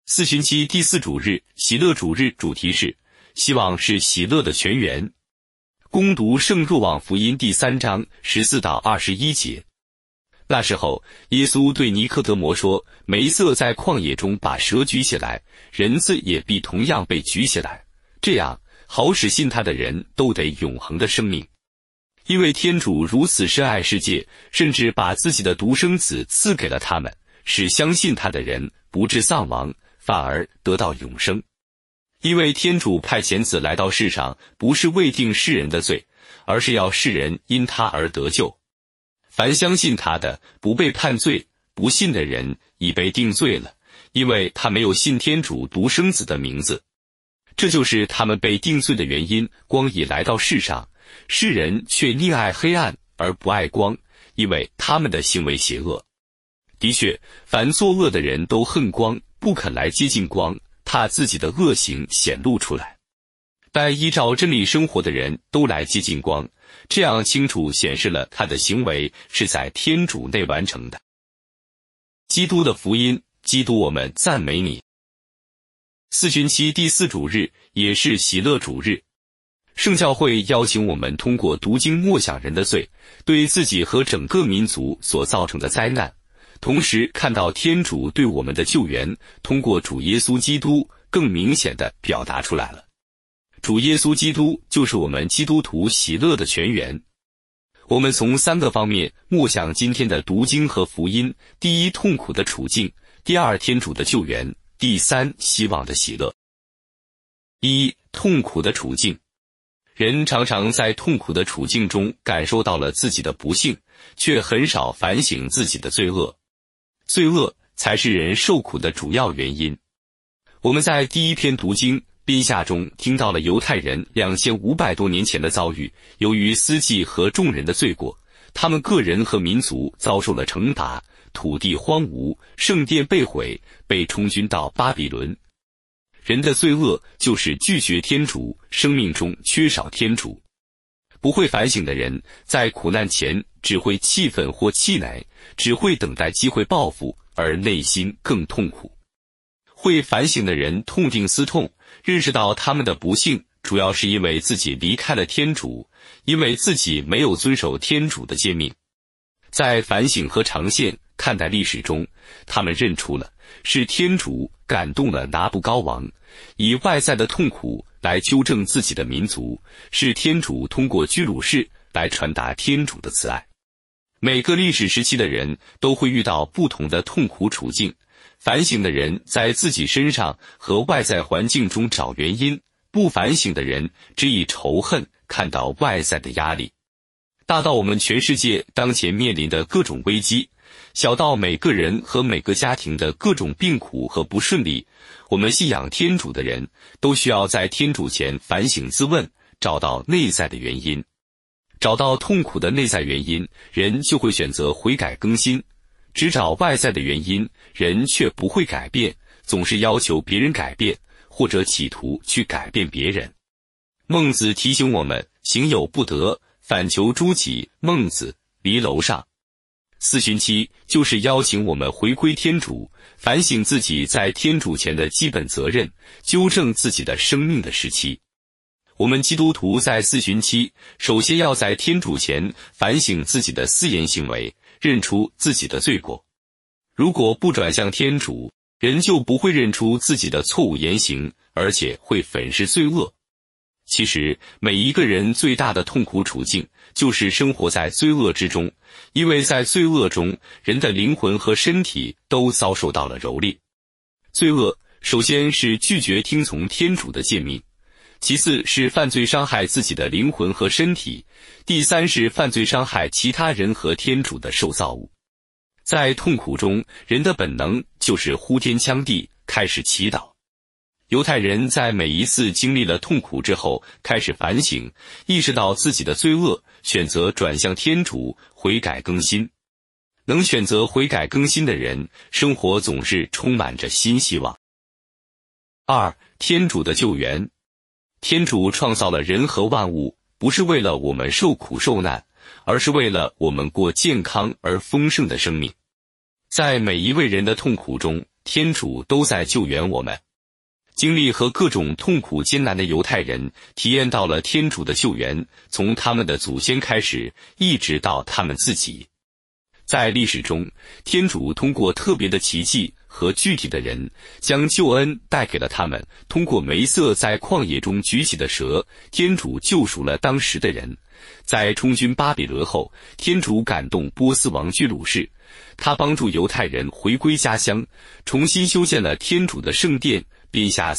四旬期第4主日，喜乐主日，主题是希望是喜乐的泉源。攻读圣若望福音第3章14到21节。那时候，耶稣对尼科德摩说：梅瑟在旷野中把蛇举起来，人子也必同样被举起来，这样好使信他的人都得永恒的生命。因为天主如此深爱世界，甚至把自己的独生子赐给了他们，使相信他的人不致丧亡，反而得到永生。因为天主派遣子来到世上，不是为定世人的罪，而是要世人因他而得救。凡相信他的，不被判罪；不信的人已被定罪了，因为他没有信天主独生子的名字。这就是他们被定罪的原因。光已来到世上，世人却宁爱黑暗而不爱光，因为他们的行为邪恶。的确，凡作恶的人都恨光，不肯来接近光，怕自己的恶行显露出来。但依照真理生活的人都来接近光，这样清楚显示了他的行为是在天主内完成的。基督的福音，基督，我们赞美你。四旬期第4主日，也是喜乐主日。圣教会邀请我们通过读经默想人的罪，对自己和整个民族所造成的灾难，同时看到天主对我们的救援，通过主耶稣基督更明显地表达出来了。主耶稣基督就是我们基督徒喜乐的泉源。我们从3个方面默想今天的读经和福音：第一，痛苦的处境；第二，天主的救援；第三，希望的喜乐。一、痛苦的处境。人常常在痛苦的处境中感受到了自己的不幸，却很少反省自己的罪恶。罪恶才是人受苦的主要原因。我们在第一篇读经宾夏中听到了犹太人2500多年前的遭遇。由于司祭和众人的罪过，他们个人和民族遭受了惩罚，土地荒芜，圣殿被毁，被充军到巴比伦。人的罪恶就是拒绝天主，生命中缺少天主。不会反省的人在苦难前只会气愤或气馁，只会等待机会报复，而内心更痛苦。会反省的人痛定思痛，认识到他们的不幸主要是因为自己离开了天主，因为自己没有遵守天主的诫命。在反省和长线看待历史中，他们认出了是天主感动了拿布高王，以外在的痛苦来纠正自己的民族，是天主通过居鲁士来传达天主的慈爱。每个历史时期的人都会遇到不同的痛苦处境，反省的人在自己身上和外在环境中找原因，不反省的人只以仇恨看到外在的压力。大到我们全世界当前面临的各种危机，小到每个人和每个家庭的各种病苦和不顺利，我们信仰天主的人都需要在天主前反省自问，找到内在的原因。找到痛苦的内在原因，人就会选择悔改更新。只找外在的原因，人却不会改变，总是要求别人改变，或者企图去改变别人。孟子提醒我们，行有不得，反求诸己。孟子，离楼上。四旬期就是邀请我们回归天主，反省自己在天主前的基本责任，纠正自己的生命的时期。我们基督徒在四旬期首先要在天主前反省自己的私言行为，认出自己的罪过。如果不转向天主，人就不会认出自己的错误言行，而且会粉饰罪恶。其实每一个人最大的痛苦处境就是生活在罪恶之中，因为在罪恶中，人的灵魂和身体都遭受到了蹂躏。罪恶首先是拒绝听从天主的诫命，其次是犯罪伤害自己的灵魂和身体，第三是犯罪伤害其他人和天主的受造物。在痛苦中，人的本能就是呼天抢地，开始祈祷。犹太人在每一次经历了痛苦之后，开始反省，意识到自己的罪恶，选择转向天主，悔改更新。能选择悔改更新的人，生活总是充满着新希望。二、天主的救援。天主创造了人和万物，不是为了我们受苦受难，而是为了我们过健康而丰盛的生命。在每一位人的痛苦中， 天主都在救援我们。经历和各种痛苦艰难的犹太人体验到了天主的救援，从他们的祖先开始，一直到他们自己。在历史中，天主通过特别的奇迹和具体的人，将救恩带给了他们。通过梅瑟在旷野中举起的蛇，天主救赎了当时的人。在充军巴比伦后，天主感动波斯王居鲁士，他帮助犹太人回归家乡，重新修建了天主的圣殿，编下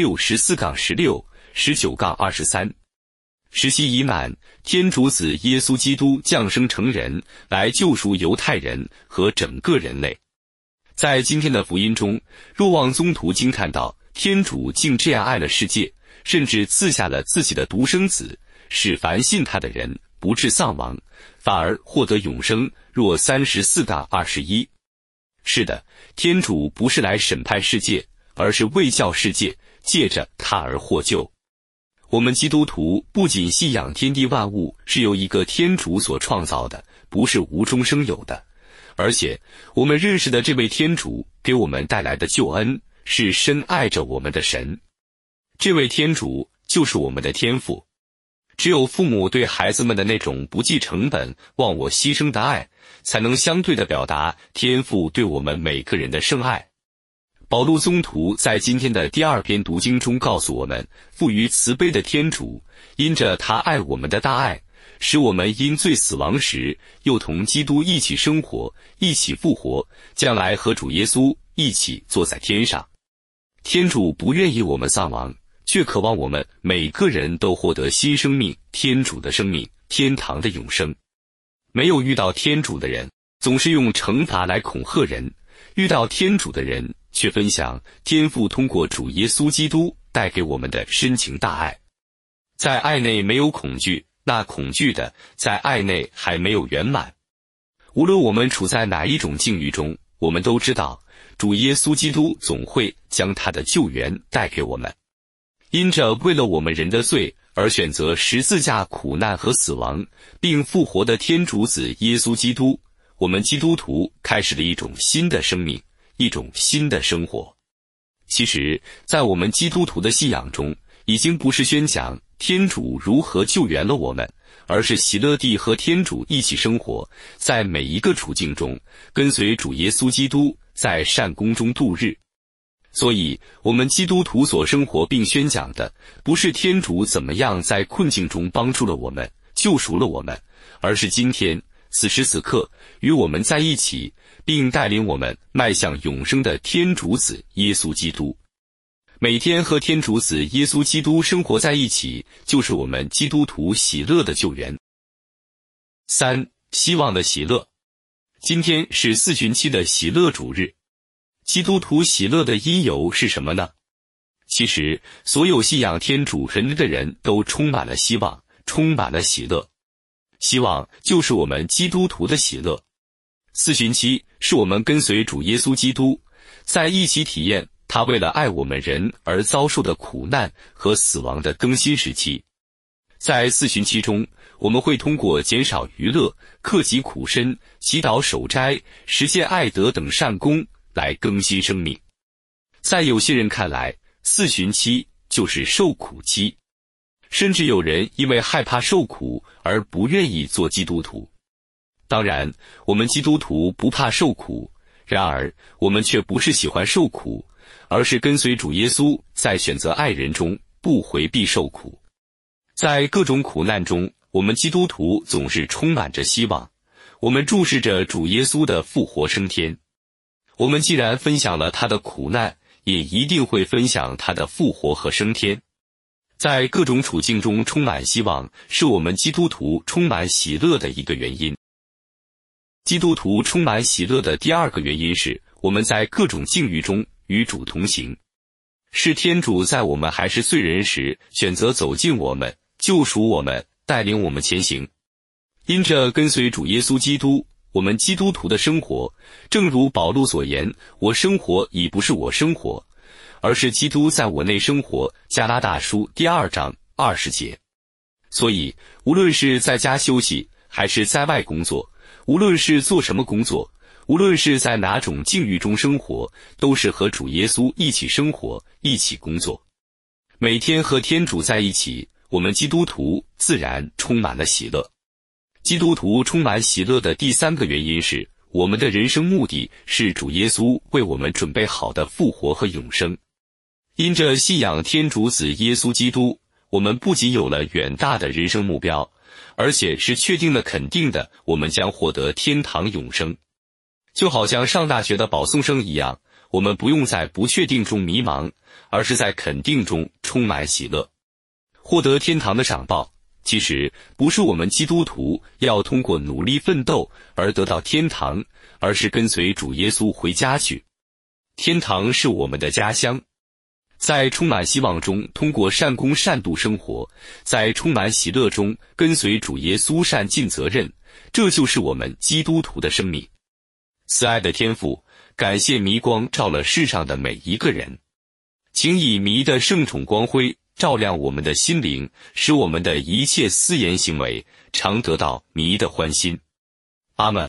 36:14-16、19-23。时期已满，天主子耶稣基督降生成人，来救赎犹太人和整个人类。在今天的福音中，若望宗徒惊叹道，天主竟这样爱了世界，甚至赐下了自己的独生子，使凡信他的人不致丧亡，反而获得永生。若34-21。是的，天主不是来审判世界，而是为叫世界借着他而获救。我们基督徒不仅信仰天地万物是由一个天主所创造的，不是无中生有的，而且我们认识的这位天主给我们带来的救恩是深爱着我们的神。这位天主就是我们的天父。只有父母对孩子们的那种不计成本、忘我牺牲的爱，才能相对地表达天父对我们每个人的深爱。保禄宗徒在今天的第2篇读经中告诉我们，富于慈悲的天主，因着他爱我们的大爱，使我们因罪死亡时，又同基督一起生活，一起复活，将来和主耶稣一起坐在天上。天主不愿意我们丧亡，却渴望我们每个人都获得新生命，天主的生命，天堂的永生。没有遇到天主的人，总是用惩罚来恐吓人；遇到天主的人，却分享天父通过主耶稣基督带给我们的深情大爱。在爱内没有恐惧，那恐惧的在爱内还没有圆满。无论我们处在哪一种境遇中，我们都知道主耶稣基督总会将他的救援带给我们。因着为了我们人的罪而选择十字架苦难和死亡，并复活的天主子耶稣基督，我们基督徒开始了一种新的生命，一种新的生活。其实，在我们基督徒的信仰中，已经不是宣讲天主如何救援了我们，而是喜乐地和天主一起生活，在每一个处境中，跟随主耶稣基督在善功中度日。所以，我们基督徒所生活并宣讲的，不是天主怎么样在困境中帮助了我们，救赎了我们，而是今天此时此刻与我们在一起，并带领我们迈向永生的天主子耶稣基督。每天和天主子耶稣基督生活在一起，就是我们基督徒喜乐的救援。3. 希望的喜乐。今天是四旬期的喜乐主日。基督徒喜乐的因由是什么呢？其实，所有信仰天主神的人都充满了希望，充满了喜乐。希望就是我们基督徒的喜乐。四旬期是我们跟随主耶稣基督，在一起体验他为了爱我们人而遭受的苦难和死亡的更新时期。在四旬期中，我们会通过减少娱乐、克己苦身、祈祷守斋、实践爱德等善功来更新生命。在有些人看来，四旬期就是受苦期，甚至有人因为害怕受苦而不愿意做基督徒。当然，我们基督徒不怕受苦，然而我们却不是喜欢受苦，而是跟随主耶稣，在选择爱人中不回避受苦。在各种苦难中，我们基督徒总是充满着希望，我们注视着主耶稣的复活升天。我们既然分享了他的苦难，也一定会分享他的复活和升天。在各种处境中充满希望，是我们基督徒充满喜乐的一个原因。基督徒充满喜乐的第二个原因是，我们在各种境遇中与主同行。是天主在我们还是罪人时，选择走近我们，救赎我们，带领我们前行。因着跟随主耶稣基督，我们基督徒的生活，正如保禄所言，我生活已不是我生活，而是基督在我内生活。加拉大书第2章20节。所以，无论是在家休息，还是在外工作，无论是做什么工作， 无论是在哪种境遇中生活，都是和主耶稣一起生活，一起工作。每天和天主在一起，我们基督徒自然充满了喜乐。基督徒充满喜乐的第三个原因是，我们的人生目的是主耶稣为我们准备好的复活和永生。因着信仰天主子耶稣基督，我们不仅有了远大的人生目标，而且是确定的肯定的，我们将获得天堂永生。就好像上大学的保送生一样，我们不用在不确定中迷茫，而是在肯定中充满喜乐。获得天堂的赏报，其实不是我们基督徒要通过努力奋斗而得到天堂，而是跟随主耶稣回家去。天堂是我们的家乡。在充满希望中通过善功善度生活，在充满喜乐中跟随主耶稣善尽责任，这就是我们基督徒的生命。慈爱的天父，感谢迷光照了世上的每一个人，请以迷的圣宠光辉照亮我们的心灵，使我们的一切思言行为常得到迷的欢心。阿们。